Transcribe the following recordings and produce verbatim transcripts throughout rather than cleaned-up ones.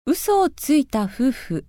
嘘をついた夫婦。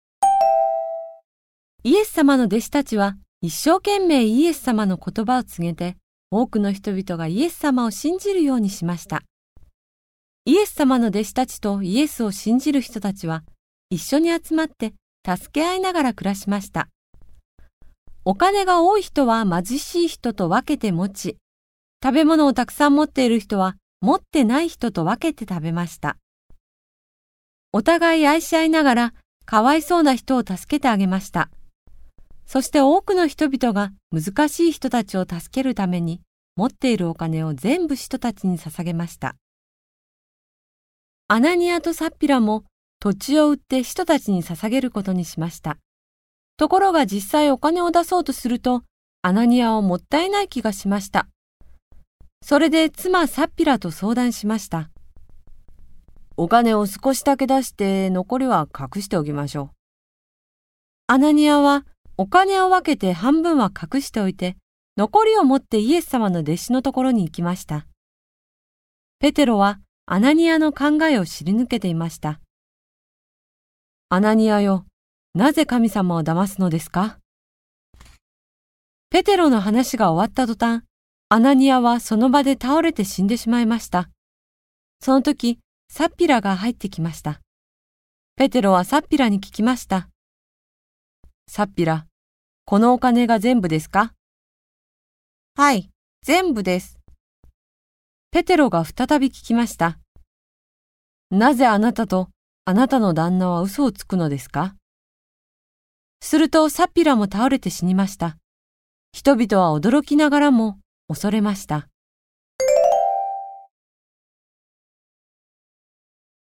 イエス様の弟子たちは一生懸命イエス様の言葉を告げて、多くの人々がイエス様を信じるようにしました。イエス様の弟子たちとイエスを信じる人たちは一緒に集まって助け合いながら暮らしました。お金が多い人は貧しい人と分けて持ち、食べ物をたくさん持っている人は持ってない人と分けて食べました。お互い愛し合いながらかわいそうな人を助けてあげました。そして多くの人々が難しい人たちを助けるために持っているお金を全部人たちに捧げました。アナニアとサッピラも土地を売って人たちに捧げることにしました。ところが実際お金を出そうとすると、アナニアはもったいない気がしました。それで妻サッピラと相談しました。お金を少しだけ出して残りは隠しておきましょう。アナニアはお金を分けて半分は隠しておいて、残りを持ってイエス様の弟子のところに行きました。ペテロはアナニアの考えを知り抜けていました。アナニアよ、なぜ神様を騙すのですか？ペテロの話が終わった途端、アナニアはその場で倒れて死んでしまいました。その時、サッピラが入ってきました。ペテロはサッピラに聞きました。サッピラ、このお金が全部ですか？はい、全部です。ペテロが再び聞きました。なぜあなたとあなたの旦那は嘘をつくのですか？するとサッピラも倒れて死にました。人々は驚きながらも恐れました。